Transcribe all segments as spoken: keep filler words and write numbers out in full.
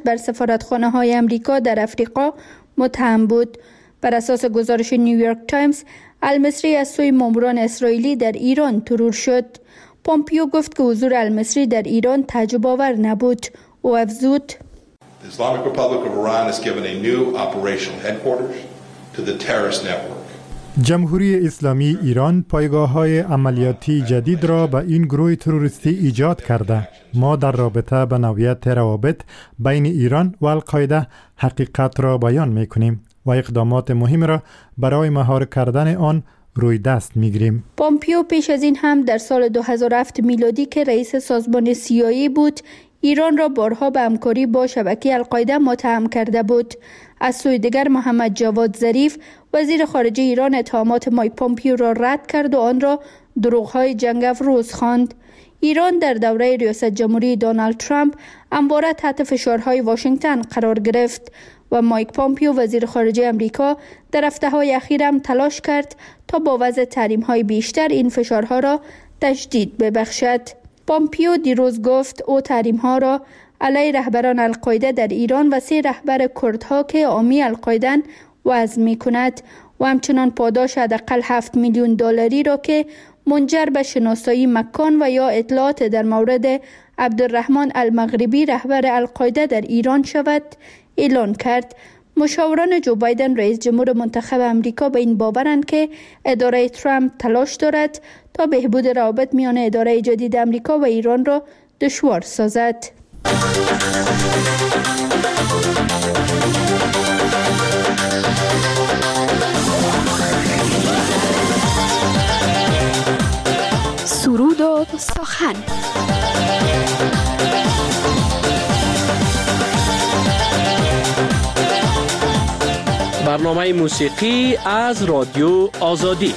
بر سفارتخانه های امریکا در افریقا متهم بود. بر اساس گزارش نیویورک تایمز، المصری از سوی ماموران اسرائیلی در ایران ترور شد. پومپیو گفت که حضور المصری در ایران تعجب آور نبود. او افزود: The Islamic Republic of Iran has given a new operational headquarters to the terrorist network. جمهوری اسلامی ایران پایگاه‌های عملیاتی جدید را به این گروه تروریستی ایجاد کرده. ما در رابطه به نوعیت روابط بین ایران و القاعده حقیقت را بیان می‌کنیم و اقدامات مهم را برای مهار کردن آن روی دست می‌گیریم. پومپیو پیش از این هم در سال دو هزار و هفت میلادی که رئیس سازمان سی آی ای بود، ایران را بارها به همکاری با شبکه القاعده متهم کرده بود. از سوی دیگر محمد جواد ظریف وزیر خارجه ایران اتهامات مایک پومپیو را رد کرد و آن را دروغ‌های جنگ افروز خواند. ایران در دوره ریاست جمهوری دونالد ترامپ همواره تحت فشارهای واشنگتن قرار گرفت و مایک پومپیو وزیر خارجه امریکا در هفته‌های اخیر هم تلاش کرد تا با وضع تحریم‌های بیشتر این فشارها را تشدید ببخشد. پومپیو دیروز گفت او تحریم‌ها را علیه رهبران القاعده در ایران و سه رهبر کردها که حامی القاعده‌اند وضع می‌کند و همچنان پاداش حداقل هفت میلیون دلاری را که منجر به شناسایی مکان و یا اطلاعات در مورد عبدالرحمن المغربی رهبر القاعده در ایران شود اعلان کرد. مشاوران جو بایدن رئیس جمهور منتخب امریکا به این باورند که اداره ترامپ تلاش دارد تا بهبود روابط میان اداره جدید امریکا و ایران را دشوار سازد. سرود و سخن. برنامه موسیقی از رادیو آزادی.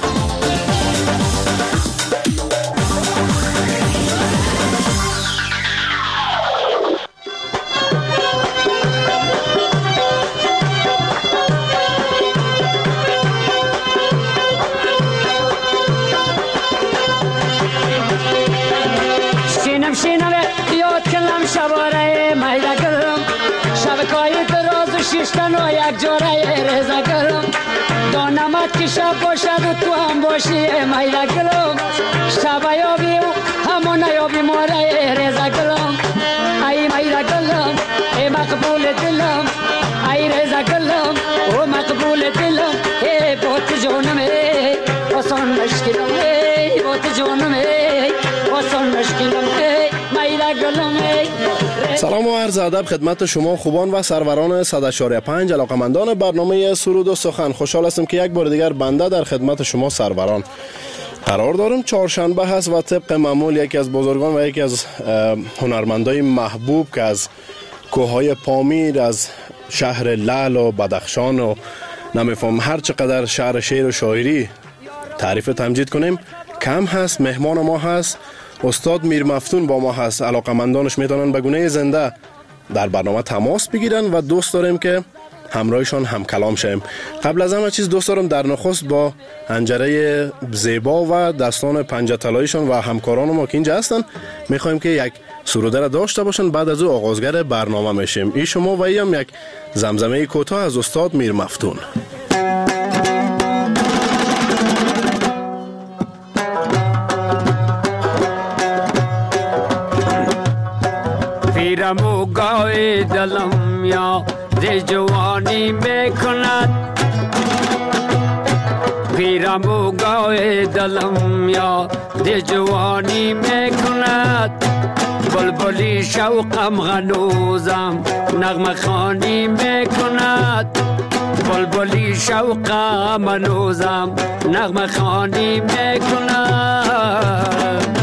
شینم شینم یاد کلم شباره میده گرم شبکای دراز و شیشتن و یک جاره رزا گرم دانمت که شب باشد و تو هم باشی میده گرم شب یابی و همون یابی ماره رزا گرم ای میده گرم ای مقبول دلم ای رزا گرم و مقبول دلم ای بوت جونم ای واسون مشکلم ای بوت جونم ای واسون مشکلم ای میده گرم ای. سلام و عرض ادب خدمت شما خوبان و سروران صد و شش و پنج علاقمندان برنامه سرود و سخن. خوشحال هستم که یک بار دیگر بنده در خدمت شما سروران قرار دارم. چهارشنبه هست و طبق معمول یکی از بزرگان و یکی از هنرمندای محبوب که از کوههای پامیر، از شهر لعل و بدخشان و نمیفهم هر چقدر شهر شعر و شاعری تعریف تمجید کنیم کم هست. مهمان ما هست استاد میر مفتون با ما هست. علاقمندانش میتونن به گونه زنده در برنامه تماس بگیرن و دوست داریم که همراهشان هم کلام شیم. قبل از همه چیز دوست دارم در نخست با حنجره زیبا و دستان پنجه طلاییشان و همکاران ما که اینجا هستن میخوایم که یک سروده را داشته باشن. بعد از او آغازگر برنامه میشیم. این شما و این هم یک زمزمه کوتاه از استاد میر مفتون. پیرمو گاوی دلم یا ز جوانی میکند پیرمو گاوی دلم یا ز جوانی میکند بلبلی شوقم غنوزم نغمه خوانی میکند بلبلی شوقم غنوزم نغمه خوانی میکند.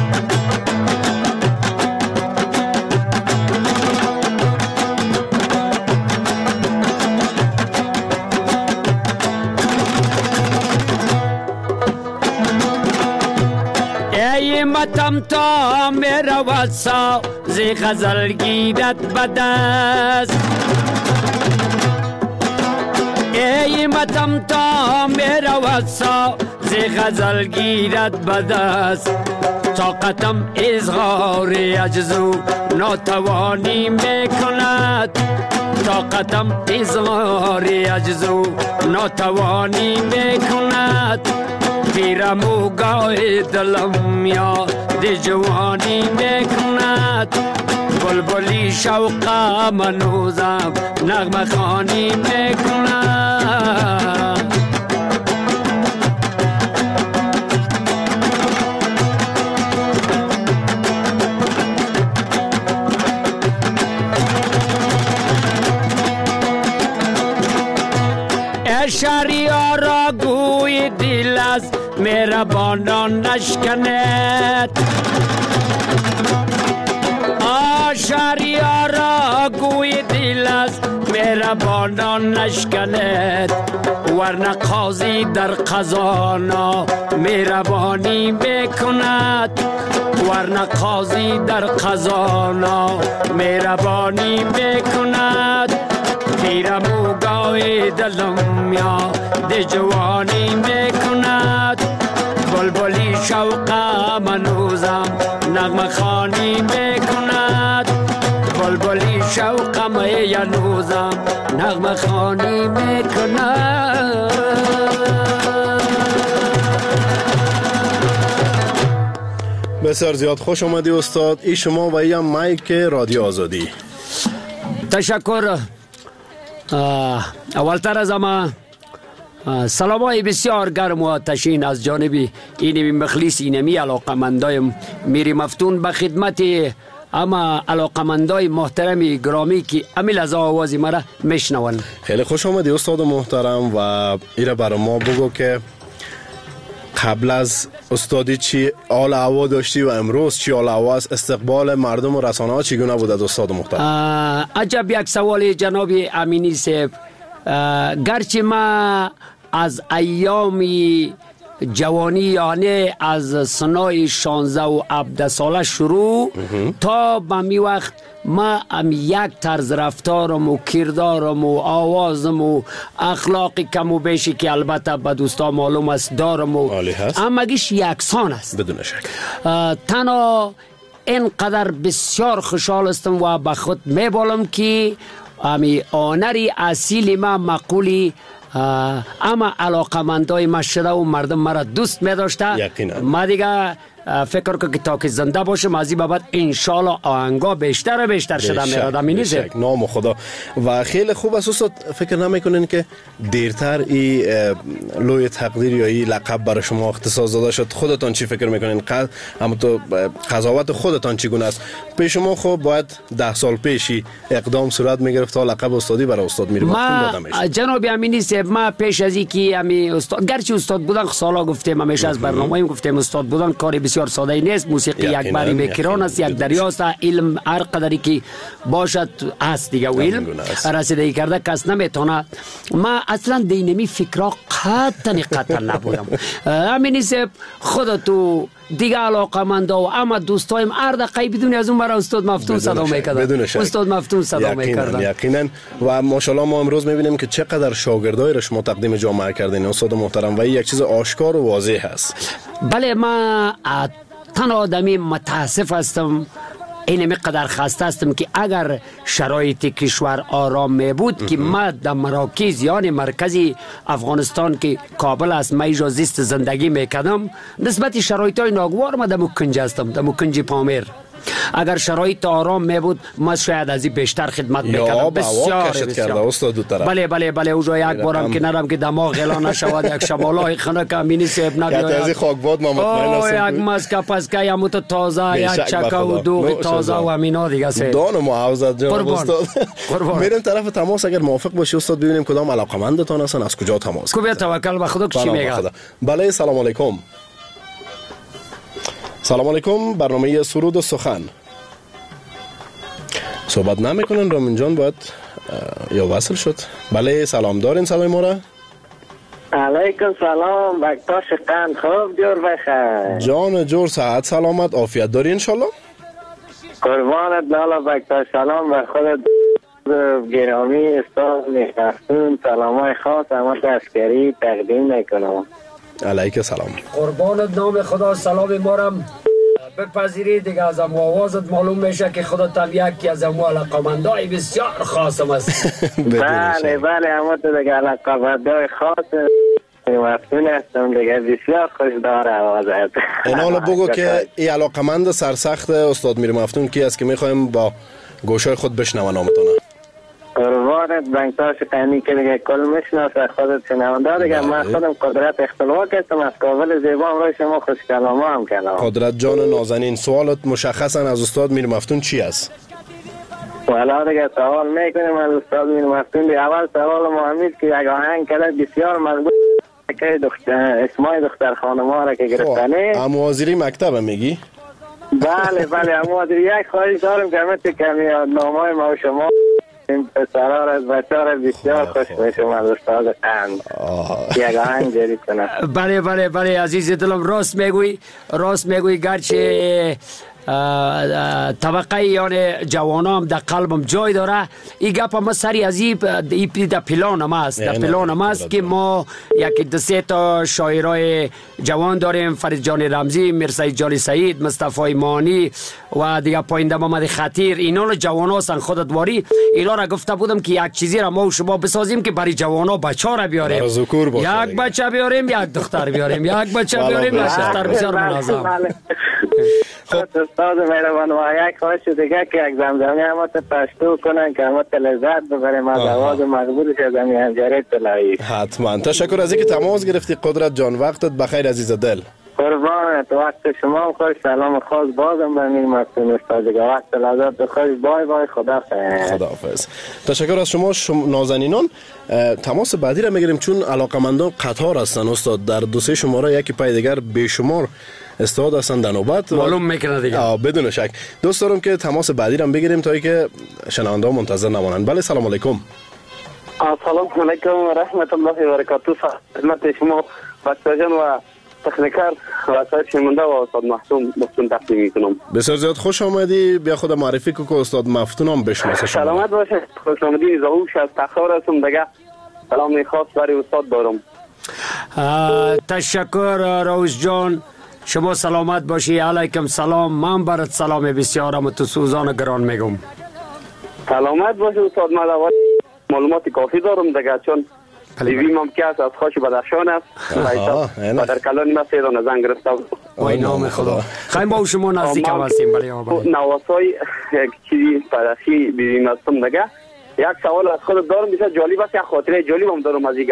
متم تا میرا واسا زی غزل گیرد بدست ای متم تا میرا واسا زی غزل گیرد بدست طاقتم اظهار عجز و ناتوانی میکند طاقتم اظهار عجز و ناتوانی میکند پیرم و گاه دلم یاد جوانی میکند بلبلی شوقم هنوزم نغمه خوانی میکند شهریارا گوی دل از مهربانان نشکند آ شهریارا گوی دل از مهربانان نشکند ورنه قاضی در قضانا مهربانی بکند ورنه قاضی در قضانا مهربانی بکند پیرم و گاوی دلم یاد جوانی میکند بلبلی شوقم هنوزم نغمه خوانی میکند بلبلی شوقم هنوزم نغمه خوانی میکند. بسیار زیاد خوش آمدی استاد. ای شما و ای مایک رادیو آزادی. تشکر. اولتر از همه سلام های بسیار گرم و آتشین از جانب اینمی مخلص اینمی علاقمندای میری مفتون به خدمت اما علاقمندای محترم گرامی که امیل از آوازی مرا میشنون. خیلی خوش آمدی استاد محترم و ایره برای ما بگو که قبل از استادی چی حال هوا داشتی و امروز چی حال هوا است؟ استقبال مردم و رسانه ها چگونه بود از استاد محترم؟ عجب یک سوال جناب امینی صاحب. گرچه ما از ایامی جوانی یعنی از سنای شانزده و هفده ساله شروع تا به می وقت ما هم یک طرز رفتارم و کردارم و آوازم و اخلاقی کم و بیشی که البته به دوستا معلوم است دارم و همگیش یکسان است بدون شک. تنها اینقدر بسیار خوشحال استم و به خود میبالم که امی آنری اصیلی ما مقولی اما علاقمندای مشره و مردم مرا دوست می داشته. یقینا ما دیگه فکر کنم که تا که زنده باشم از این بابت انشالله آهنگا بیشتر و بیشتر شده میرادم. این نیست نام خدا. و خیلی خوب است استاد. فکر نمیکنین که دیرتر این لوی تقدیر یا این لقب برای شما اختصاص داده شد؟ خودتان چی فکر میکنین؟ قد اما تو قضاوت خودتان چگونه است؟ پیش شما خب باید ده سال پیشی اقدام صورت میگرفت تا لقب استادی برای استاد میری مفتون داده میشد. جناب امینی صاحب ما پیش از اینکه امی استاد گرچه استاد بودن سالا گفتیم همیشه از برنامه‌ایم گفتیم استاد بودن کاری بسیار ساده نیست. موسیقی یک باری میکران است، یک دریاست. علم هر قدری که باشد است دیگه و علم رسیدگی کرده کس نمیتونه. ما اصلا دینمی فکرها قطعا قطعا نبودم. همین صاحب خودتو دیگه علاقمندا و اما دوستایم هر دقیقه بدون از اون برای استاد مفتون صدا میکردن. استاد مفتون صدا میکردن. یقینا. و ماشاءالله ما امروز میبینیم که چقدر شاگردای را شما تقدیم جامعه کردین استاد محترم و این یک چیز آشکار و واضح هست. بله ما تن آدمی متاسف هستم اینمی قدر خسته هستم که اگر شرایط کشور آرام می بود که ما در مراکز یعنی مرکزی افغانستان که کابل است ما ایجا زیست زندگی میکردم نسبت شرایط های ناگوار ما در مکنج هستم در مکنج پامیر. اگر شرایط آرام می بود ما شاید از این بیشتر خدمت میکردم. بسیار بسیار بله بله بله اوجا یک بارم که نرم که دماغ اعلان نشود یک شمالای خنک امینی صاحب نبیاید از خاکباد ما مطمئن هستم یک مسکه پسکه یا موت تازه یک چکه و دوغ تازه و امینا دیگه سه دان و معاوضت جناب استاد. میریم طرف تماس. اگر موافق باشی استاد ببینیم کدام علاقمندتان هستن از کجا تماس کو بیا توکل به خدا چی میگه. بله سلام علیکم. سلام علیکم. برنامه سرود و سخن صحبت نمیکنن رامین جان باید یا وصل شد. بله سلام دارین صدای ما را؟ علیکم سلام بکتا شقن خوب جور بخیر جان جور صحت سلامت عافیت داری انشالله. قربانت لالا بکتا سلام و خودت گرامی استاد مفتون سلامای خاص اما تشکری تقدیم میکنم. علیک سلام. قربانت نام خدا سلام مارم بپذیری دیگه از امو آوازت معلوم میشه که خودت هم یکی از امو علاقمندای بسیار خاصم است. بله بله اما تو دیگه علاقمندای خاص مفتون هستم دیگه، بسیار خوش داره آوازت. این حالا بگو که این علاقمند سرسخت استاد میر مفتون کی است که میخوایم با گوشای خود بشنون نامتونه؟ قربانت بنگتاش قنی که دیگه کل میشناسه خودت شنونده دیگه. من خودم قدرت اختلاق هستم از کابل زیبان روی شما خوش کلامه هم کلام. قدرت جان نازنین، سوالت مشخصا از استاد میر مفتون چی است؟ والا دیگه سوال میکنیم از استاد میر مفتون. دی اول سوال مهمید که یک آهنگ کده بسیار مضبوط که دختر اسمای دختر خانما را که گرفتنه اموازیری مکتب میگی؟ بله بله اموازیری. یک خواهش دارم که مثل کمی نامای ما و شما این پسرها را از بچه ها را بسیار خوش میشم از استاد قند یک آهنگ جاری کنه. بله بله بله عزیز دلم، راست میگوی راست میگوی. گرچه طبقه یعنی جوانام در قلبم جای داره، این گپ ما سری از این در پلان هم است در پلان هم است که ما یکی دو سه تا شاعرای جوان داریم، فرید جان رمزی، میرسعید جان سعید، مصطفی مانی و دیگه پاینده محمد خطیر. اینا جوان هستن. خودت واری اینا را گفته بودم که یک چیزی را ما و شما بسازیم که برای جوان ها بچه ها را بیاریم، یک بچه بیاریم یک دختر بیاریم، یک بچه بیاریم یک دختر. بسیار منظم. خب استاد مهربان و یک خواهش دیگه که یک زمزمه همات پشتو کنن که همات لذت ببریم از آواز مقبولش از همی هنجره طلایی. حتما. تشکر از اینکه تماس گرفتی قدرت جان. وقتت بخیر عزیز دل. قربانت. وقت شما هم خوش. سلام خاص بازم به میر مفتون استاد دیگه. وقت لذت خوش. بای بای. خدا خیر. خداحافظ. تشکر از شما شم... نازنینان. تماس بعدی را میگیریم چون علاقمندان قطار هستن استاد. در دو سه شماره یکی پای دیگر بیشمار استاد هستن در نوبت معلوم میکنه دیگه. بدون شک. دوست دارم که تماس بعدی را بگیریم تا اینکه شنونده ها منتظر نمانند. بله سلام علیکم. سلام علیکم و رحمت الله و برکاته. خدمت شما بختجان و تکنیکر و سایر شنونده و استاد مفتون مفتون تقدیم میکنم. بسیار زیاد خوش آمدی. بیا خود معرفی کو که استاد مفتون هم بشناسه. سلامت باشه. خوش آمدین. زاوش از تخار هستم دیگه. سلام خاص برای استاد دارم. تشکر روز جان. شما سلامت باشی. علیکم سلام. من برات سلام بسیارم تو سوزان گران میگم. سلامت باشی استاد. من معلومات کافی دارم دیگه چون بیویم هم که از خوش بدخشان است و در کلان ما سه دانه زن گرفته بود. وای نام خدا. خیلی با شما نزدیک هم هستیم. بله نواسای یک چیزی پرخی بیویم هستم دیگه. یک سوال از خود دارم بسیار جالب است. یک خاطره جالب هم دارم از دیگه.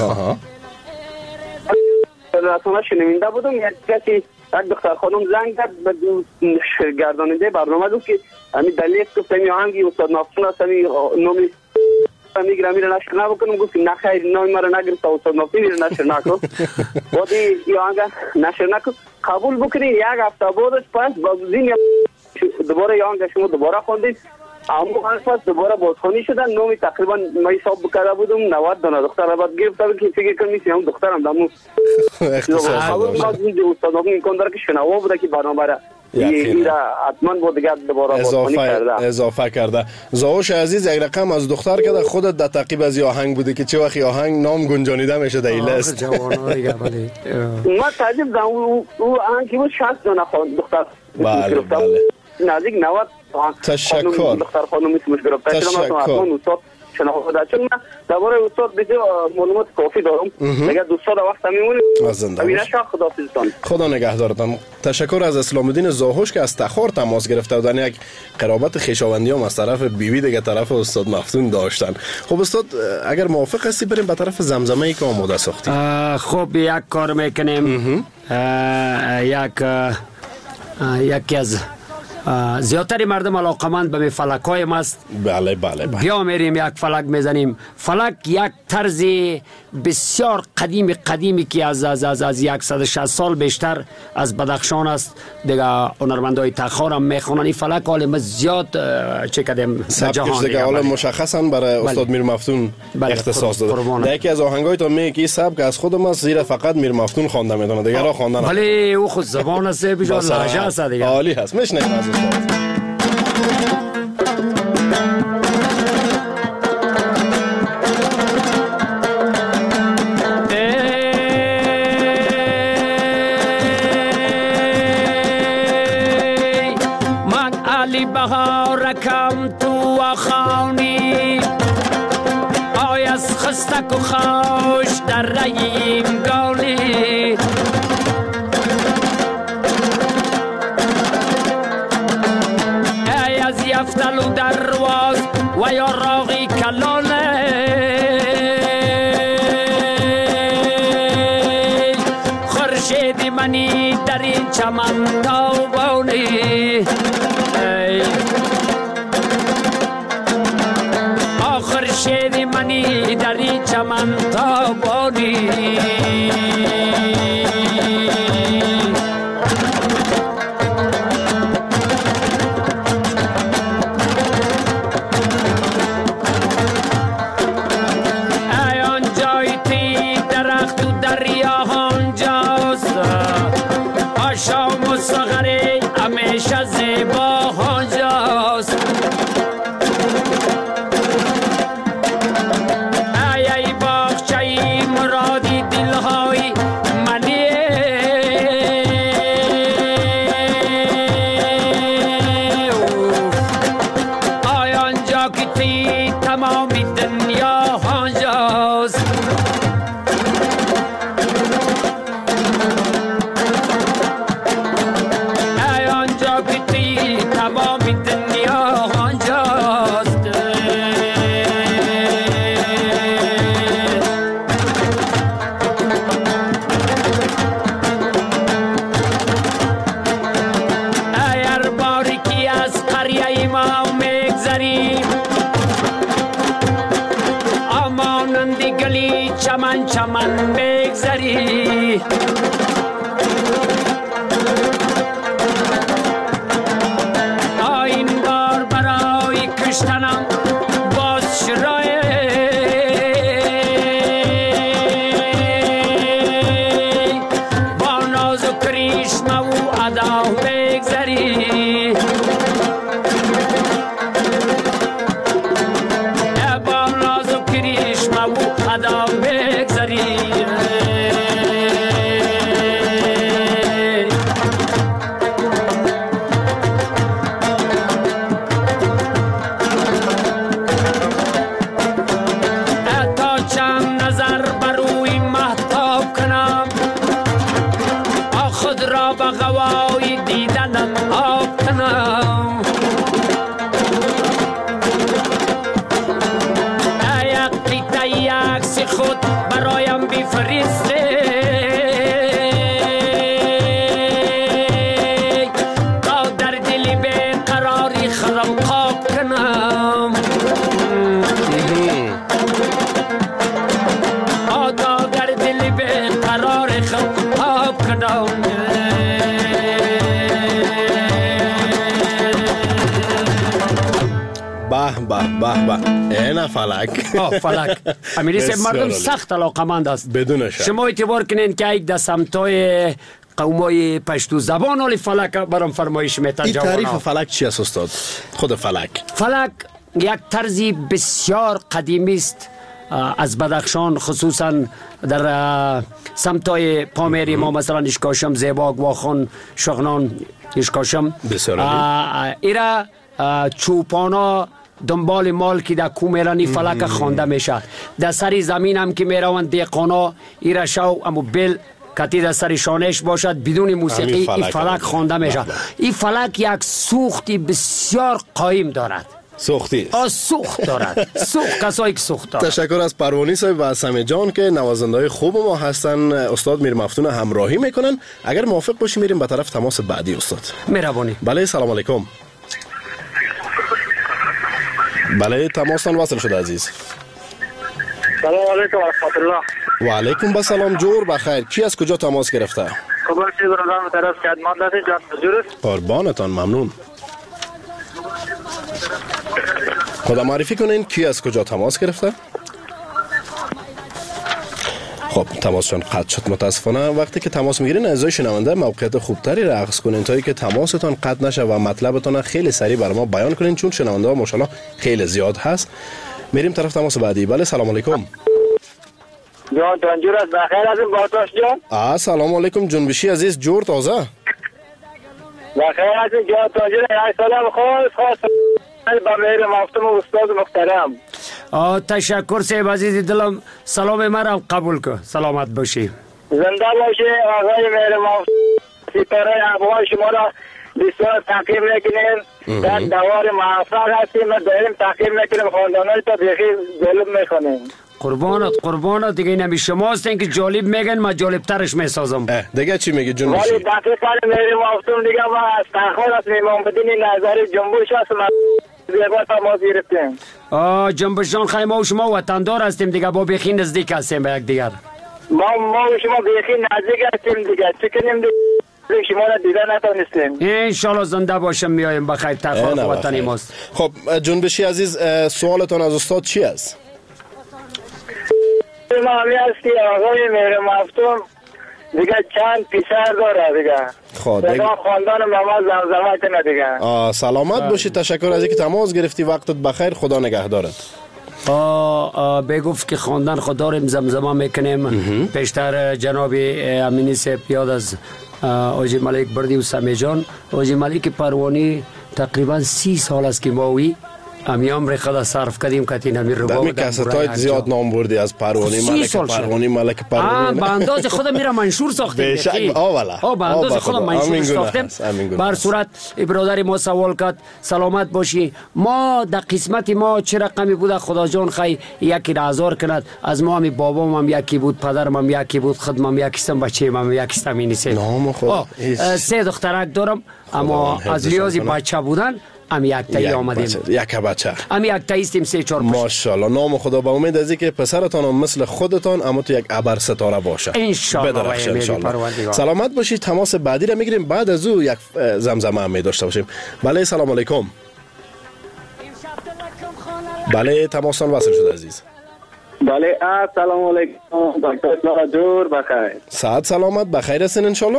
رسانه شنونده بودم یک کسی یک دختر خانم زنگ کرد به گرداننده برنامه گفت که همین دلیل گفت همین آهنگی استاد مفتون است همین نامی میگیرم میره نشر نبکنم. گفت نه خیر نامی مرا نگرفت استاد مفتون میره نشر نکن. بعد این آهنگ نشر نکن قبول بکنی. یک هفته بعدش پس با زین دوباره این آهنگ شما دوباره خوندید. اما پس دوباره بازخوانی شدن. نومی تقریبا ما حساب بکرده بودم نود دانه دختر را بعد گرفته بود که فکر کنم میسی هم دخترم دمو قبول ما استاد مفتون این کن داره که شنوا بوده که برنامه را این را حتما با دیگر دوباره بازخوانی کرده اضافه کرده. زاوش عزیز یک رقم از دختر کرده خودت در تعقیب از آهنگ بوده که چه وقت آهنگ نام گنجانیده میشه در این لیست. ما تعجب دارم او آهنگ که بود شصت دانه دختر بله بله نزدیک نود تشکر. دختر خانم میسمش گرفته. تشکر. شناخته چون من درباره استاد بده معلومات کافی دارم. دیگه دوستا در وقت میمونیم. امین شاه خداحافظتان. خدا نگهدارتان. تشکر از اسلام الدین زاهوش که از تخار تماس گرفته بودن. یک قرابت خویشاوندی هم از طرف بیبی دیگه طرف استاد مفتون داشتن. خب استاد اگر موافق هستی بریم به طرف زمزمه ای که آماده ساختی. خب یک کار میکنیم. یک یکی از زیادتری مردم علاقمند به فلک های ماست. بله بله بله. بیا میریم یک فلک میزنیم. فلک یک طرز بسیار قدیمی قدیمی که از از از, از صد و شصت سال بیشتر از بدخشان است. دیگه هنرمندای تخار هم میخونن این فلک. حال ما زیاد چه کردیم جهان دیگه حالا مشخصا برای استاد میر مفتون اختصاص داده. یکی از آهنگای تو میگه که سبک از خودم است زیرا فقط میر مفتون خوانده میدونه دیگه را خواندن. ولی او خود زبان است بجا لهجه است دیگه. عالی هست. میشنیم از استاد. یک و خوش در ریم گالی ای از یفتلو درواز و یا راغی کلانه خورشید منی در این چمن تابانی خورشید منی در این چمن تابانی ای آنجای تی درخت و دریا آنجاست آشام و سغره همیشه زیبا آنجاست تمامی دنیا آنجاست ای آنجا که تی تمامی دنیا آنجاست ای هر باری که از قریه ما میگذریم مانندی گلی چمن چمن بگذری این بار برای کشتنم باز شرای با ناز و کریشمه و ادا بگذری ادا بگذری تا چند نظر بر روی مهتاب کنم خود را به غوای دیدنم آب کنم عکس خود برایم بفرسته تا در دل بیقراری خودم خواب کنم تا در دل بیقراری خودم خواب کنم به به به به اینا فلک آه فلک امیری مردم سخت علاقمند است بدون شک شما اعتبار کنین که یک دست سمتای قومای پشتو زبان ولی فلک برام فرمایش میتن این جوانا. تعریف فلک چی است استاد؟ خود فلک فلک یک طرزی بسیار قدیمی است از بدخشان خصوصا در سمتای پامیری ما مثلا اشکاشم زیبا گواخان شغنان اشکاشم ایرا چوپانا دنبال مال که در کو میرانی فلک خوانده میشه در سری زمین هم که میروند دیقانا ایرا شو امو بل کتی در سر شانش باشد بدون موسیقی این فلک خوانده میشه. این فلک یک سوختی بسیار قایم دارد. سوختی آه سوخت دارد. سوخت کسایی که سوخت دارد. تشکر از پروانی صاحب و سمی جان که نوازنده خوب ما هستن. استاد میر مفتون همراهی میکنن. اگر موافق باشی میریم به طرف تماس بعدی استاد. مهربانی. بله سلام علیکم. بله تماستان وصل شده عزیز. سلام علیکم و رحمت الله. و علیکم السلام جور بخیر. کی از کجا تماس گرفته؟ خبر چی برادرم طرف خدمت دادید جان حضور قربانتان ممنون. خدا معرفی کنین کی از کجا تماس گرفته؟ خب تماسشان قطع شد متاسفانه. وقتی که تماس میگیرین اعضای شنونده موقعیت خوبتری را اخذ کنین تا اینکه تماستان قطع نشه و مطلبتان خیلی سریع برای ما بیان کنین چون شنونده ها ماشاءالله خیلی زیاد هست. میریم طرف تماس بعدی. بله سلام علیکم. جان تنجور از بخیر از این باتاش جان. آ سلام علیکم جنبشی عزیز جور تازه. بخیر از این جان تنجور یک سلام خاص خاص با مهر مفتون استاد محترم. تشکر صاحب عزیز دلم، سلام مرا قبول کن. سلامت باشی. زنده باشی آقای مهربان. ستاره افغان شما را بسیار تقدیم میکنیم. در دوار موفق هستیم و داریم تقدیم میکنیم. خواندانای تا بیخی جالب میکنیم. قربانت قربانت دیگه نمی شما هستین که جالب میگن، ما جالب ترش میسازم. دیگه چی میگی جون بشی؟ ولی دقیقا مهربان دیگه ما از تخوار از میمان بدین نظری جنبوش هست ما زیبا تماس گرفتیم. آه جنبش جان خیلی ما و شما وطندار هستیم دیگه، با بیخی نزدیک هستیم به یک دیگر. ما ما و شما بیخی نزدیک هستیم دیگه، چه کنیم دیگه شما را دیده نتانستیم. انشالله زنده باشم میایم بخیر. تخوار وطنی ماست. خب جنبشی عزیز، سوالتان از استاد چی است؟ ما همی است که آقای مهر مفتون دیگه چند پیسر داره دیگه. خب دیگه خواندان ماما زمزمه کنه دیگه. آه سلامت باشی. تشکر از اینکه تماس گرفتی. وقتت بخیر. خدا نگهدارت. آه بگفت که خواندن خود داریم زمزمه میکنیم. پیشتر جناب امینی صاحب یاد از آجی ملک بردی و سمی جان. آجی ملک پروانی تقریبا سی سال است که ماوی امیام ری خدا صرف کردیم که نمی رو دمی کساتای زیاد نام بردی از پروانی ملک پروانی ملک پروانی. با انداز خود میرا منشور ساختیم. بیشک آولا. آه با انداز خود منشور ساختیم. بر صورت برادر ما سوال کرد سلامت باشی، ما در قسمت ما چه رقمی بود خدا جان خی یکی را هزار کند. از ما همی بابام هم یکی بود، پدرم هم یکی بود، خودم هم یکیستم، بچه‌ام هم یکیستم. اینی سه نام خدا. سه دخترک دارم اما از لیازی بچه بودن ام یک تایی آمدیم. یک بچه ام یک تاییستیم سه چهار پشت. ماشاءالله. نام خدا. با امید از اینکه پسرتان هم مثل خودتان اما تو یک ابر ستاره باشه. انشالله. بدرخشه انشالله. سلامت باشی. تماس بعدی را میگیریم. بعد از او یک زمزمه هم می داشته باشیم. بله سلام علیکم. بله تماسان وصل شد عزیز. بله السلام علیکم دکتر اصلاح جور بخیر. سعد سلامت بخیر هستین انشالله.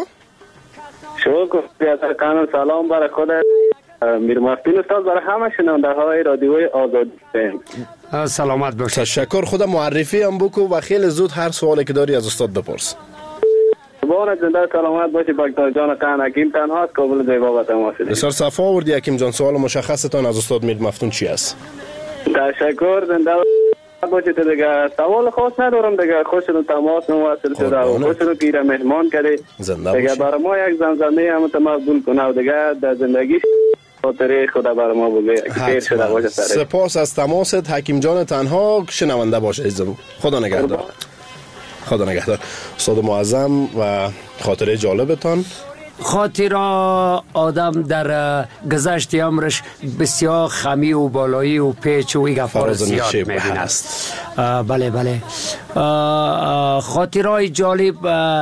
شکر بیادر کانم. سلام برای خودت میر مفتون استاد، برای همه شنونده های رادیوی آزادی. سلامت باش. تشکر. خود معرفی هم بکو و خیلی زود هر سوالی که داری از استاد بپرس. بانت زنده سلامت باشی دکتر جان قان. حکیم تنها است قابل جواب و تماس دید. بسیار صفا آوردی حکیم جان. سوال مشخصتان از استاد میر مفتون چی است؟ تشکر. زنده باشی. تو دیگه سوال خاص ندارم دیگه. خوشنو تماس مواصل شده و خوشنو که ایره مهمان کردی دیگه. برای ما یک زمزمه هم مقبول کنه و دیگه در زندگی خاطره خدا برای ما بگه خیر شده باشه. سپاس از تماست حکیم جان تنها. شنونده باشه عزیزم. خدا نگهدار. خدا نگهدار. استاد معظم و خاطره جالبتان. خاطر آدم در گذشت عمرش بسیار خمی و بالایی و پیچ و ایگفار زیاد میبیند. بله بله. خاطرهای جالب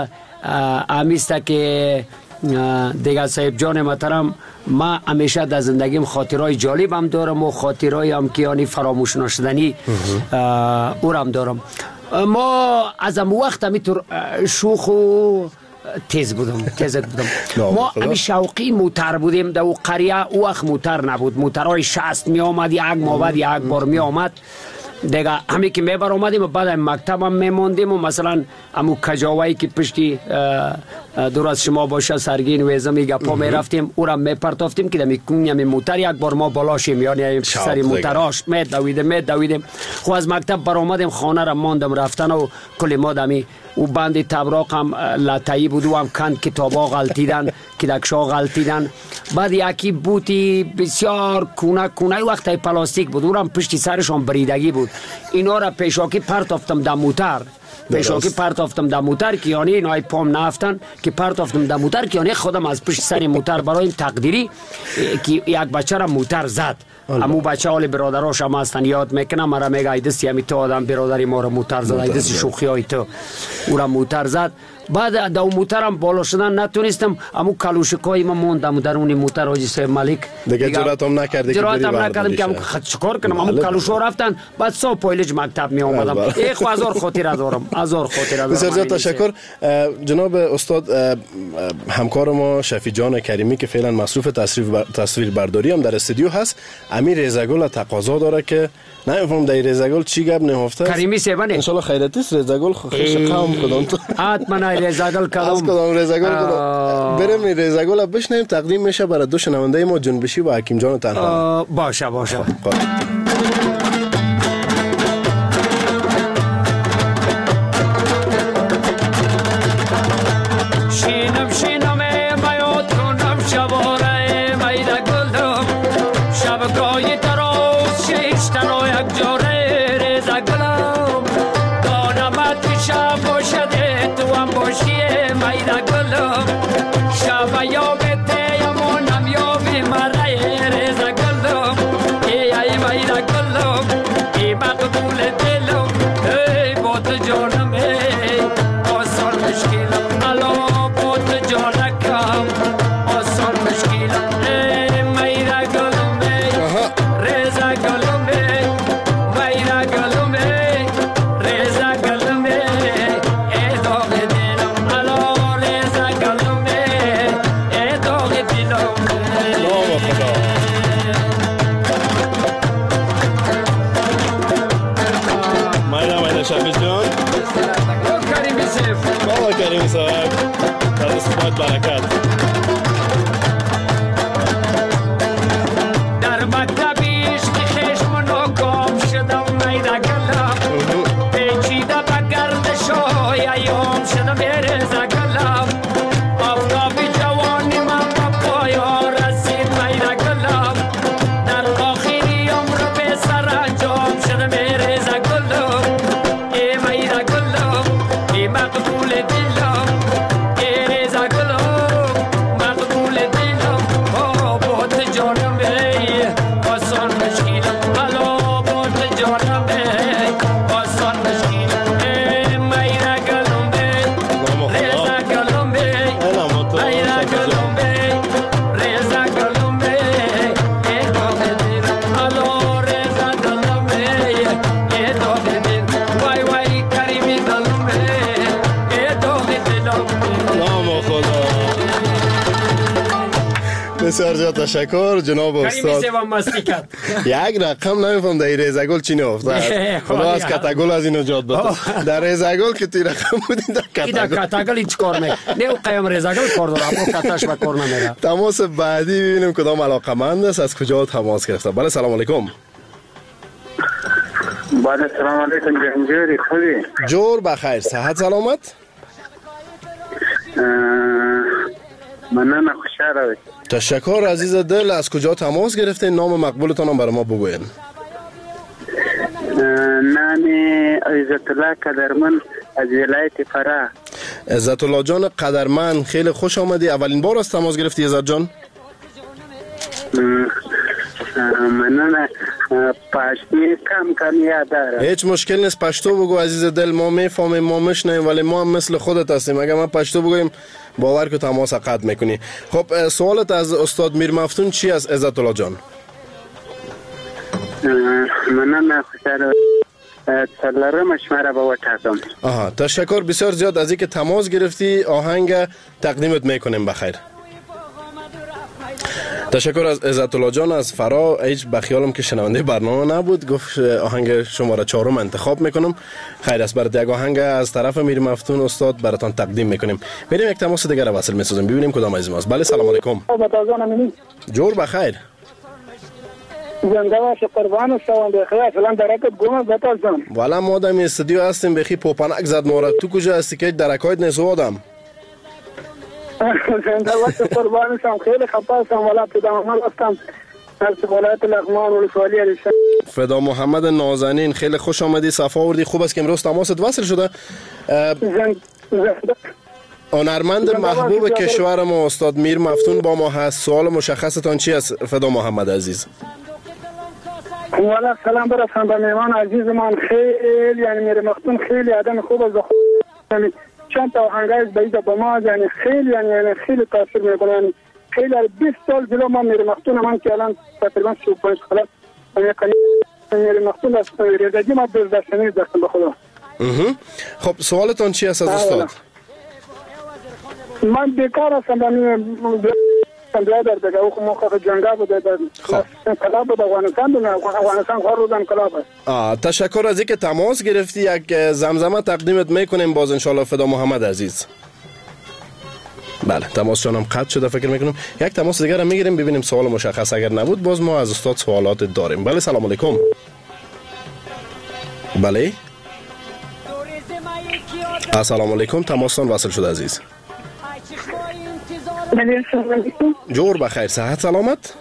همیسته که دیگه صاحب جان محترم، ما همیشه در زندگیم خاطرهای جالب هم دارم و خاطرهای هم که یعنی فراموش نشدنی او هم دارم. ما از ام وقت همیتور شوخ و تیز بودم تیز بودم. ما همی شوقی موتر بودیم. در او قریه او وقت موتر نبود. موترهای شست می آمد یک ما بعد یک بار می آمد دیگه. همی که می بر آمدیم و بعد مکتب هم می موندیم و مثلا همو کجاوایی که پشتی دور از شما باشه سرگین ویزم یک پا می رفتیم او را می پرتافتیم که دمی کنیم موتر یک بار ما بالاشیم یعنی سری موتراش می دویدیم می دویدیم. خو از مکتب بر آمدیم خانه را ماندم رفتن و کلی ما دمی او بند تبراق هم لطایی بود و هم کند کتابا غلطیدن کدکشا غلطیدن. بعد یکی بوتی بسیار کونه کونه وقتی پلاستیک بود او را پشتی سرشان بریدگی بود. اینا را پیشاکی پرتافتم در موتر. پیشاکی پرتافتم در موتر که یعنی اینای پام نفتن که پرتافتم در موتر که یعنی خودم از پشت سر موتر برای این تقدیری که یک بچه را موتر زد. امو بچه حال برادراش هم هستن یاد میکنم مرا میگه ایدستی همی تو آدم برادری ما را موتر زد ایدستی شوخی های تو او را موتر زد. بعد در موترم بالا شدن نتونستم. امو کلوشکای ما موندم در اون موتر حاجی صاحب ملک دیگه جراتم نکردی که جراتم نکردم که خود چکار کنم. امو کلوشو رفتن بعد سو پایلج مکتب می اومدم. یک هزار خاطر دارم هزار خاطر دارم. بسیار تشکر. جناب استاد همکار ما شفیع جان کریمی که فعلا مصروف تصویر برداری هم در استودیو هست. امیر رضاگل تقاضا داره که نمیفهم در رضاگل چی گپ نهفته کریمی سیبنه ان شاء الله خیرتی است. رضاگل خوش قوم کدام تو حتما رضاگل کدام از کدام رضاگل کدام بریم رضاگل بشنیم. تقدیم میشه برای دو شنونده ما جنبشی و حکیم جان تنها. باشه باشه. میرا گلم شب یا بده یمونم یا بیماره رزا گلم ای ای میرا گلم ای مقبول دلم ای بود جانم ای آسان مشکلم الا بود جانکم آسان مشکلم ای میرا گلم ای رزا گلم ای میرا گلم ای رزا گلم ای داغ دلم الا رزا گلم ای داغ دلم نام خدا. میرا میرا شفیع جان کریمی سیف بابا کریمی صاحب در استفاد برکت. در مکتب عشق خشم و ناکام شدم میرا گلم پیچیده به گردشای ایام شدم رزا گلم آفتاب جوانی من به پایان رسید میرا گلم در آخری عمر به سر انجام شدم رزا گلم ای میرا گلم ای مقبول دلم ای رزا گلم مقبول دلم آ بود جانم ای آسان مشکلم الا بود جانم ای آسان مشکلم ای میرا گلم ای رزا گلم ای میرا گلم ای رزا گلم ای ای داغ دلم الا رزا گلم ای ای داغ دلم وای وای کریمی گلم ای ای داغ دلم نام خدا. بسیار زیاد تشکر جناب کریمی استاد. سیوام مستی کرد یک رقم نمیفهم در ریزگل چی نفتاد. خدا از کتگل از این نجات بده. در ریزگل که توی رقم بودین در ایده کتگل. کتگل هیچ کار میکنه نه او قیم رزگل کار داره اما کتش به کار نمیره. تماس بعدی ببینیم کدام علاقمند است از کجا تماس گرفته. بله سلام علیکم. بله سلام علیکم جنجوری خوبی؟ جور بخیر صحت سلامت. مننه خوشحال تشکر عزیز دل. از کجا تماس گرفته؟ نام مقبولتان هم برای ما بگوین. نام عزت الله قدرمن از ولایت فرا. عزت الله جان قدرمن خیلی خوش آمدی. اولین بار از تماس گرفتی عزت جان؟ مننه پشتی کم کم یاد داره. هیچ مشکل نیست پشتو بگو عزیز دل. ما میفهمیم ما میشنیم ولی ما هم مثل خودت هستیم. اگر ما پشتو بگویم باور که تماس قطع میکنی. خب سوالت از استاد میر مفتون چی است عزت الله جان؟ مننه خوشحال سلرمش مرا با وطاقم. آها تشکر بسیار زیاد از اینکه تماس گرفتی. آهنگ تقدیمت میکنیم بخیر. تشکر از عزت الله جان از فرا. هیچ بخیالم که شنونده برنامه نبود گفت آهنگ شماره چهارم انتخاب میکنم. خیر است برات یک آهنگ از طرف میر مفتون استاد براتون تقدیم میکنیم. میریم یک تماس دیگر را وصل میسازیم ببینیم کدام از ماست. بله سلام علیکم. جور بخیر. زنده باش قربان شوم بخیر فلان درکت گم بتازم. والا ما در استودیو هستیم بخی پوپنک زد مورد. تو کجا هستی که درکایت نیست آدم؟ زنده باش قربان شوم خیلی خفه شدم والا پیدامال هستم از ولایت لغمان ولسوالی علیشان. فدا محمد نازنین خیلی خوش آمدی. صفا آوردی. خوب است که امروز تماست وصل شده. هنرمند محبوب کشور ما استاد میر مفتون با ما هست. سوال مشخصتان چی است فدا محمد عزیز؟ والا سلام برسان به میمان عزیز من. خیلی یعنی میر مفتون خیلی آدم خوب است. یعنی چند تا آهنگای بعید با ما یعنی خیلی یعنی خیلی تاثیر میکنه. یعنی خیلی بیست سال جلو ما میر مفتون من که الان تقریبا سی و پنج سال میر مفتون از ریاضی ما برداشتنی داشتم به خدا. خب سوالتان چی است از استاد؟ من بیکار هستم به بیادر دیگه او موقع جنگا بوده در کلاب بود افغانستان بود افغانستان خور روزم کلاب است. تشکر از اینکه تماس گرفتی. یک زمزمه تقدیمت میکنیم باز انشالله فدا محمد عزیز. بله تماس جانم قطع شده فکر میکنم. یک تماس دیگر هم میگیریم ببینیم سوال مشخص اگر نبود باز ما از استاد سوالات داریم. بله سلام علیکم. بله السلام علیکم. تماستان وصل شده عزیز. جور بخیر صحت سلامت.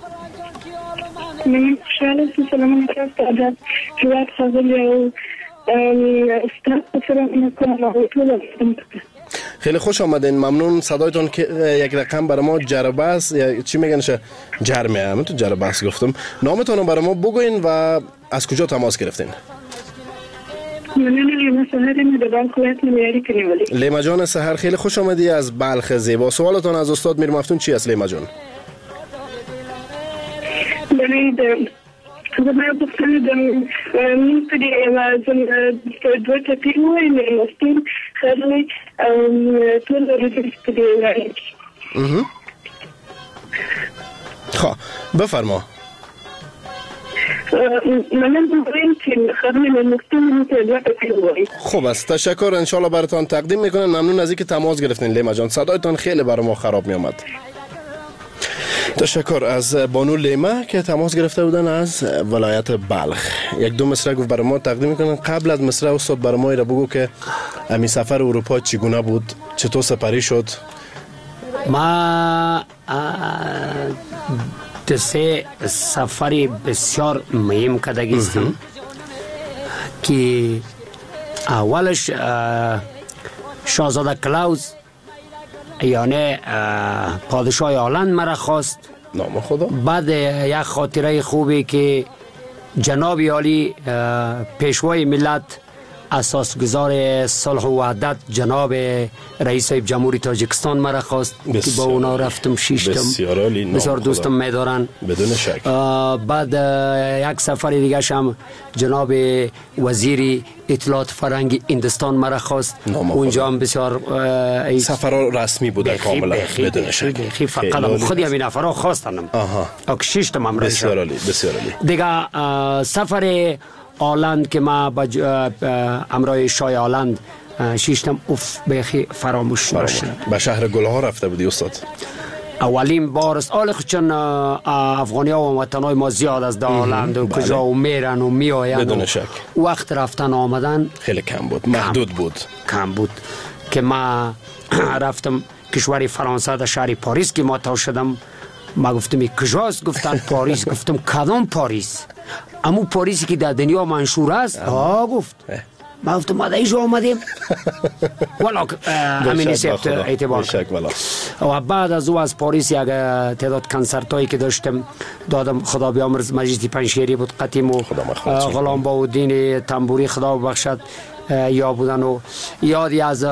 من خوشحال هستم سلام علیکم. جواد فضل استاد سلام علیکم. خیلی خوش آمدین. ممنون. صدایتون که یک رقم برای ما جربه است یا چی میگنش جرمه هم تو جربه است گفتم. نامتون رو برای ما بگوین و از کجا تماس گرفتین؟ من لیما سهر در بلخ ولایت نمیاری کنیم. ولی لیما جان سهر خیلی خوش آمدی از بلخ زیبا. سوالتون از استاد میر مفتون چی است لیما جان؟ برای زمان بخصوص دم می‌پدی امازون دو تپی موی نمی‌استیم خیلی طول روزی پدی ولی. خب بفرما. من بگویم که خیلی نمی‌استیم دو تپی موی. خوب است. تشکر. انشالله براتون تقدیم میکنم. ممنون از اینکه تماس گرفتین لیما جان. صدایتون خیلی برای ما خراب می‌آمد. تشکر از بانو لیما که تماس گرفته بودن از ولایت بلخ. یک دو مصرع گفت برای ما تقدیم میکنن. قبل از مصرع استاد برای ما ایرا بگو که امی سفر اروپا چگونه بود، چطور سپری شد؟ ما سه سفری بسیار مهم کردگیستم که اولش شاهزاده کلاوز یعنی پادشاه هلند مرا خواست. نام خدا. بعد یک خاطره خوبی که جناب عالی پیشوای ملت اساسگزار صلح و وحدت جناب رئیس جمهوری تاجیکستان مرا خواست که با اونا رفتم شیشتم. بسیار عالی. بسیار دوستم می‌دارن بدون شک. بعد یک سفر دیگه هم جناب وزیر اطلاعات فرهنگی هندوستان مرا خواست. اونجا هم بسیار سفر رسمی بوده کاملا بدون شک. خیلی فقط خودی همین نفرها خواستنم. آها. اک شیشتم هم بسیار عالی. بسیار عالی. دیگه سفر هلند که ما با امرای شاه هلند شیشتم اوف بخی فراموش نشد. به شهر گلها رفته بودی استاد؟ اولین بار است. آل چون افغانی ها و وطنای ما زیاد از هلند و کجا و میرن و میآیند. بدون شک. وقت رفتن آمدن خیلی کم بود. محدود بود. کم بود که ما رفتم کشور فرانسه در شهر پاریس که ما تا شدم. ما گفتم این کجاست؟ گفتن پاریس. گفتم کدام پاریس؟ امو پاریسی که در دنیا منشور است. آه گفت. ما گفتم ما در اینجا آمدیم. والا همین نیست اعتبار کرد. و بعد از او از پاریس یک تعداد کنسرت هایی که داشتم دادم. خدا بیامرز مجلس پنجشیری بود قدیم و غلام باودین تنبوری خدا ببخشد یا بودن و یادی از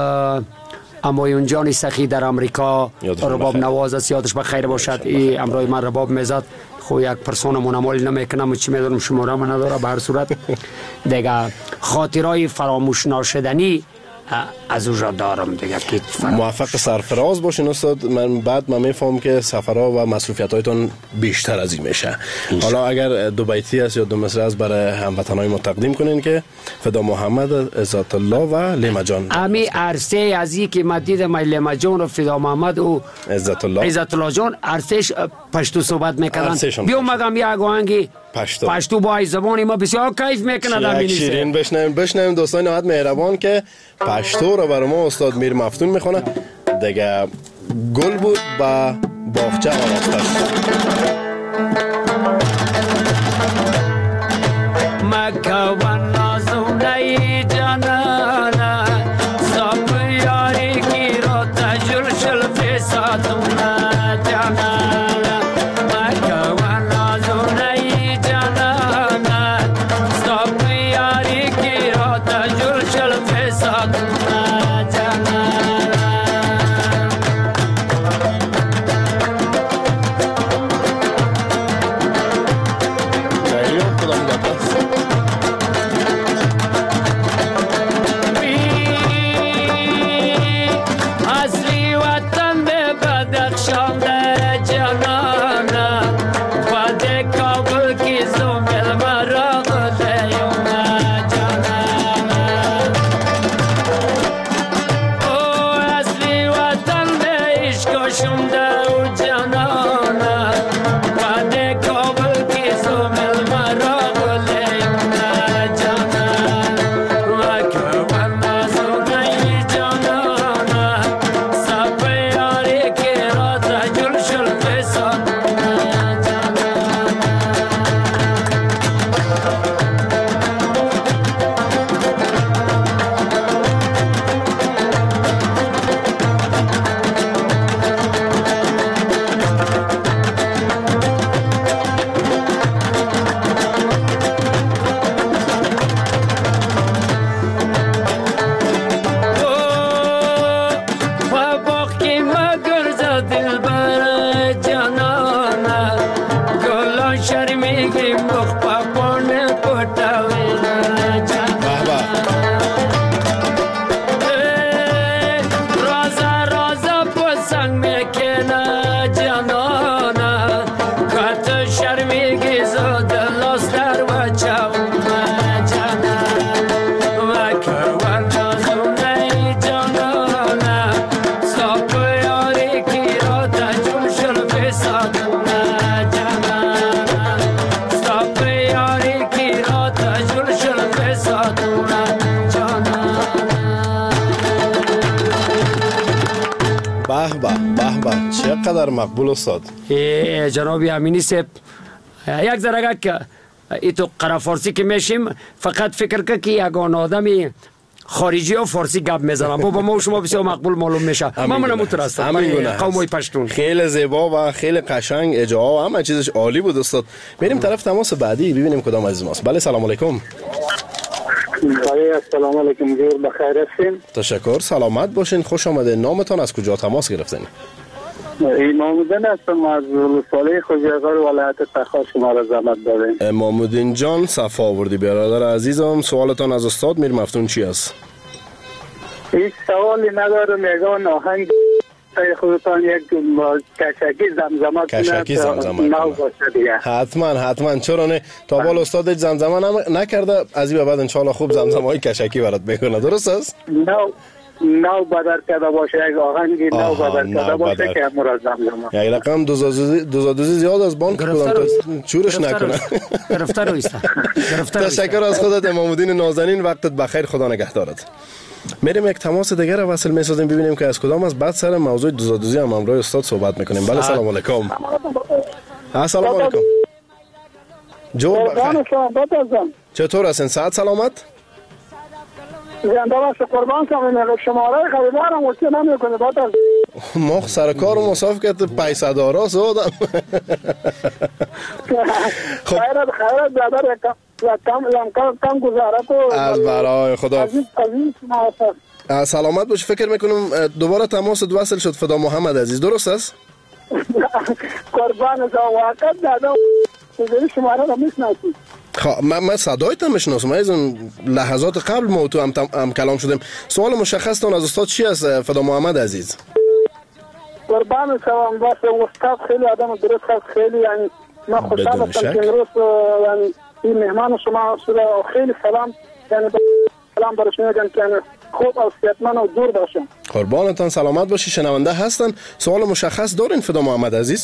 امایون جان سخی در امریکا رباب نواز است یادش بخیر باشد. این امرای من رباب میزد. خو یک پرسون منمال نمیکنم و چی میدونم شماره من نداره. به هر صورت دیگه خاطرهای فراموش ناشدنی از اوجا دارم دیگه. موفق سرفراز باشین استاد. من بعد من میفهم که سفرها و مصروفیت هایتون بیشتر از این میشه. حالا اگر دو بیتی است یا دو مصرع است برای هموطنای ما تقدیم کنین که فدا محمد عزت الله و لیما جان. امی عرصه از این که من دیدم لیما جان و فدا محمد و عزت الله عزت الله جان عرصهش پشتو صحبت میکردن. بیو مگم یک آهنگی پشتو پشتو با ای زبانی ما بسیار کیف میکنه. در یک شیرین بشنویم بشنویم دوستان نهایت مهربان که پشتو رو برای ما استاد میر مفتون میخونه دیگه. گل بود با باغچه آراسته مکه و نازونه جانانا صاحب یاری کی رو تجل شل فسادونه جانانا مکه و نازونه جانانا صاحب یاری کی رو تجل شل فسادونه جانانا. ساتونه جانانه. به به به به چقدر مقبول استاد. جناب امینی صاحب یک ذره که ای تو قره فارسی که میشیم فقط فکر که که یگان آدمی خارجی ها فارسی گپ میزنم بابا ما و شما بسیار مقبول معلوم میشه. من منم اونطور هستم قوم پشتون. خیلی زیبا و خیلی قشنگ اجرا و همه چیزش عالی بود استاد. بریم طرف تماس بعدی ببینیم کدام عزیز ماست. بله سلام علیکم. بله السلام علیکم جور بخیر هستین. تشکر سلامت باشین خوش آمده. نامتان از کجا تماس گرفتین؟ امام‌الدین هستم از ولسوالی خوجی‌آگر ولایت تخار شما را زحمت دادین. امام‌الدین جان صفا آوردی برادر عزیزم. سوالتان از استاد میر مفتون چی است؟ هیچ سوالی ندارم. یگان آهنگ خودتان یک کشکی زمزمه کشکی زمزمه نو باشه دیگه. حتما حتما چرا نه. تا بال استاد زمزمه نکرده از این بعد ان شاء الله خوب زمزمه های کشکی برات میکنه. درست است؟ نو نو بدر کرده باشه یک آهنگی نو بدر کرده باشه که همون را زمزمه. یک رقم دوزادوزی زیاد از بانک کدام چورش نکنه. گرفتار اویسته. تشکر از خودت امام‌الدین نازنین. وقتت بخیر. خدا نگهدارت. میریم یک تماس دیگر را وصل میسازیم ببینیم که از کدام از بعد سر موضوع دوزادوزی هم امروز استاد صحبت میکنیم. بله سلام علیکم. السلام علیکم. جو بخیر. چطور هستین؟ صحت سلامت؟ زنده باش قربان شما. شماره خریدارم وقتی نمیکنه بعد از ما سر کار مصاف کرد پیسه دارا سودم. خیرت خیرت برادر کم کم کم گزاره کو از برای خدا. عزیز عزیز شما سلامت باش. فکر میکنم دوباره تماس وصل شد. فدا محمد عزیز درست است؟ قربان شما واقعا دادا شماره رو میشناسید. خب من من صدایت هم میشناسم. از اون لحظات قبل ما تو هم, هم کلام شدیم. سوال مشخص تون از استاد چی است فدا محمد عزیز؟ قربان شما واسه استاد خیلی آدم درست هست. خیلی یعنی من خوشحال هستم که امروز یعنی این مهمان شما شده. خیلی سلام یعنی سلام برش میگم که خوب و صحتمند و دور باشم. قربانتان سلامت باشی. شنونده هستن. سوال مشخص دارین فدا محمد عزیز؟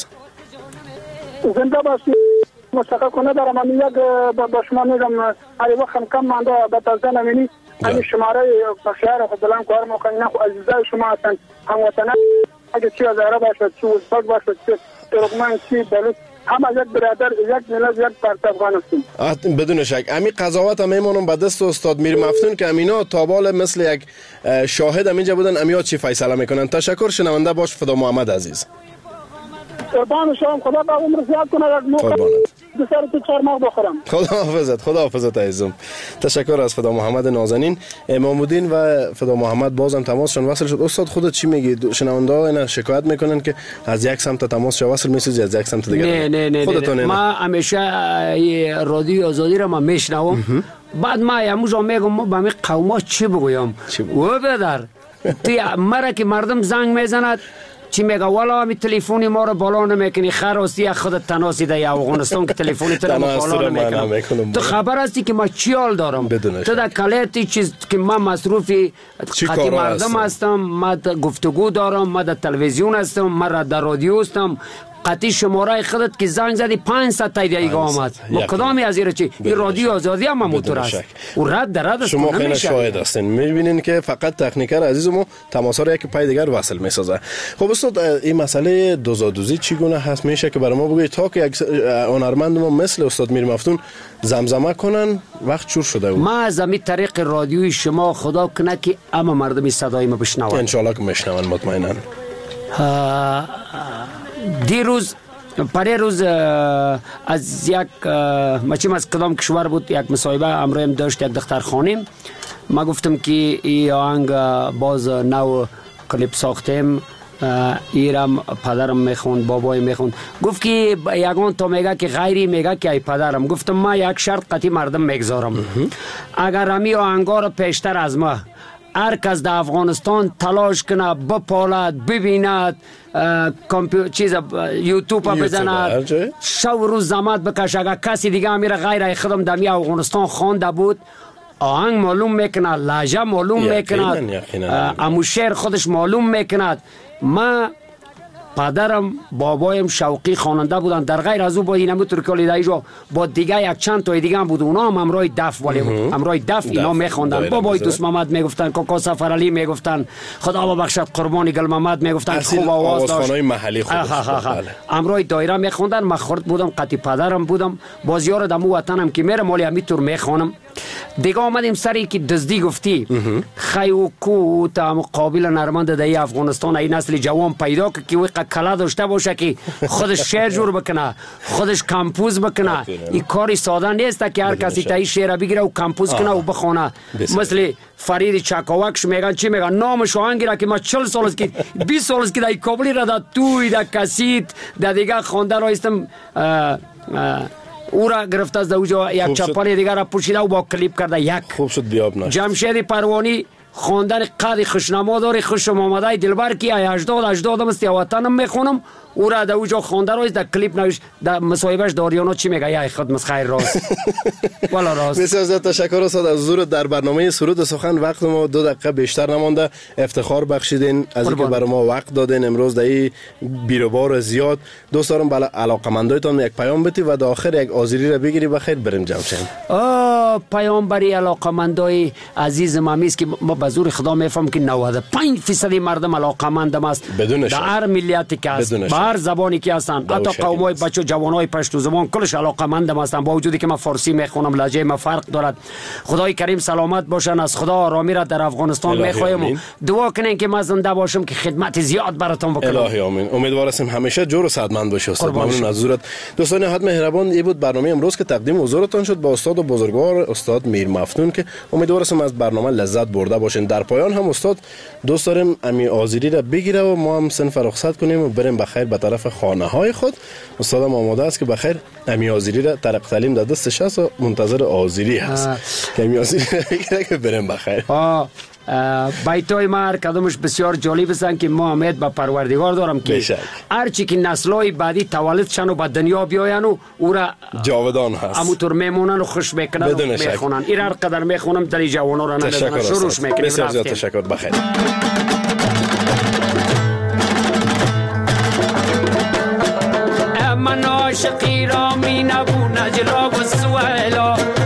زنده باشی. مشخص کنه دارم. من یک با شما میگم هر وقت هم کم مانده به تازه نمینی همین شماره شهر خود دلم کار میکنی. نه عزیزای شما هستن هموطنان. اگه چی از عرب باشد چی ازبک باشد چی ترکمن چی بلوچ همه یک برادر یک ملت یک پرت افغان هستیم. بدون شک. امی قضاوت هم میمونم به دست استاد میر مفتون که امینا تابال مثل یک شاهد هم اینجا بودن. امیا چی فیصله میکنن. تشکر. شنونده باش فدا محمد عزیز. قربان شما. خدا به عمر زیاد کنه. یک موقع بسر تو چهار ماه بخورم. خدا حافظت. خدا حافظت عزیزم. تشکر از فدا محمد نازنین. امام‌الدین و فدا محمد بازم تماسشون وصل شد. استاد خودت چی میگی؟ شنونده ها اینا شکایت میکنن که از یک سمت تماس وصل میسازی از یک سمت دیگه. نه نه نه, نه, نه. ما همیشه رادیو آزادی را ما میشنوم. بعد ما امروز میگم ما به همین قوما چی بگویم؟ و بدر تو مرا که مردم زنگ میزند چی میگه والا می تلفنی ما رو بالا نمیکنی خراستی خودت تناسی در افغانستان که تلفنی تو رو بالا نمیکنم. تو خبر هستی که ما چی حال دارم؟ تو در کلیتی چیز که من مصروفی قطعی مردم هستم. ما گفتگو دارم. ما در تلویزیون هستم. ما در رادیو هستم. قطعی شماره خودت که زنگ زدی پانصد تا دیگه آمد. ما کدامی از این چی؟ این رادیو آزادی هم موتور است. و رد در رد شما خیلی شاهد هستین. میبینین که فقط تکنیکر عزیزمو تماس رو یک پای دیگر وصل میسازه. خب استاد این مسئله دوزادوزی چگونه هست؟ میشه که برای ما بگید تا که یک هنرمند ما مثل استاد میر مفتون زمزمه کنن وقت چور شده بود. ما از همین طریق رادیوی شما خدا کنه که اما مردمی صدای ما بشنون. ان شاء الله که میشنون مطمئنا. دیروز پری روز از یک مچیم از کدام کشور بود یک مصاحبه امروز داشت یک دختر خانم. ما گفتم که این آهنگ باز نو کلیپ ساختیم. ایرم پدرم میخوند بابای میخوند. گفت که یگان تا میگه که غیری میگه که ای پدرم. گفتم ما یک شرط قطعی مردم میگذارم. اگر همی آهنگا رو پیشتر از ما هر کس در افغانستان تلاش کنه بپالد ببیند چیز یوتیوب بزند شو روز زحمت بکشه. اگر کسی دیگه امیره غیر خودم دمی افغانستان خوانده بود آهنگ معلوم میکنه لهجه معلوم میکند امو شعر خودش معلوم میکند. ما پدرم بابایم شوقی خواننده بودن. در غیر از او با این همونطور که لیدایجا با دیگه یک چند تا دیگه هم بود، اونا هم امرای دف ولی امرای دف اینا میخوندن. بابای دوست محمد میگفتن، کاکا سفر علی میگفتن، خدا ببخشد قربانی گل محمد میگفتن، خوب آواز داشت. آوازخوانای محلی خودش. امرای دایره میخوندن. من خرد بودم، قطی پدرم بودم. بازیار دمو وطنم که میره مالی همینطور میخوانم. دیگه آمدیم سری که دزدی گفتی خیو کو تا مقابل نرمند دای افغانستان این نسل جوان پیدا که که وقت کلا داشته باشه که خودش شعر جور بکنه، خودش کمپوز بکنه. این کاری ساده نیست که هر کسی تای شعر بگیره و کمپوز کنه و بخونه. مثل فرید چکاوکش میگن چی میگن نامش آهنگی که ما چهل سال است که بیست سال است که دای کابلی را دا توی دا کسیت دا دیگه خونده را استم او را گرفته از دوجا یک چپانی دیگر را پوشیده و با کلیپ کرده. یک خوب شد بیاب نه. جمشید پروانی خواندن قد خوشنما داره، خوشم آمده دلبر کی هشتاد هشتاد مستی وطنم میخونم. او را دوجا خوانده روز در کلیپ نوشت در مصاحبهش داریانا چی میگه یا خود مسخیر راست والا راست. بسیار زیاد تشکر استاد از حضور در برنامه سرود سخن. وقت ما دو دقیقه بیشتر نمانده. افتخار بخشیدین از اینکه برای ما وقت دادین امروز در این بیروبار زیاد. دوست دارم بالا علاقمندایتان یک پیام بدی و در آخر یک آذری را بگیری بخیر بریم جمشید. آ پیام برای علاقمندای عزیزم همیست که ما به زور خدا میفهم که نود و پنج درصد مردم علاقمندم است بدون شک. در هر ملیتی که است، هر زبانی که هستن، حتی قومای بچه جوانای پشتو زبان کلش علاقمندم هستن. با وجودی که من فارسی میخونم لهجه ما فرق دارد. خدای کریم سلامت باشن. از خدا آرامی را در افغانستان میخوایم. دعا کنین که من زنده باشم که خدمت زیاد براتون بکنم. الهی آمین. امیدوار هستم همیشه جور و صحتمند باشی استاد. ممنون از حضورت. دوستان حد مهربان، این بود برنامه امروز که تقدیم حضورتان شد با استاد و بزرگوار استاد میر مفتون که امیدوار هستم از برنامه لذت برده باشین. در پایان هم استاد دوست داریم امی آذری را بگیره و ما هم صنف رخصت کنیم و بریم بخیر به طرف خانه های خود. استادم آماده است که بخیر امی آذری را ترق تعلیم در دستش است و منتظر آذری هست که امی آذری را بگیره که بریم بخیر. بیتای ما هر کدومش بسیار جالب هستن که ما امید به پروردگار دارم که هر چی که نسل‌های بعدی تولد شن و به دنیا بیاین و او را جاودان هست همونطور میمونن و خوش میکنن و میخونن. این هر قدر میخونم در جوان‌ها را نمیدونن شروعش میکنیم. بسیار زیاد تشکر. بخیر. من عاشقی را می نبو نجلا و سویلا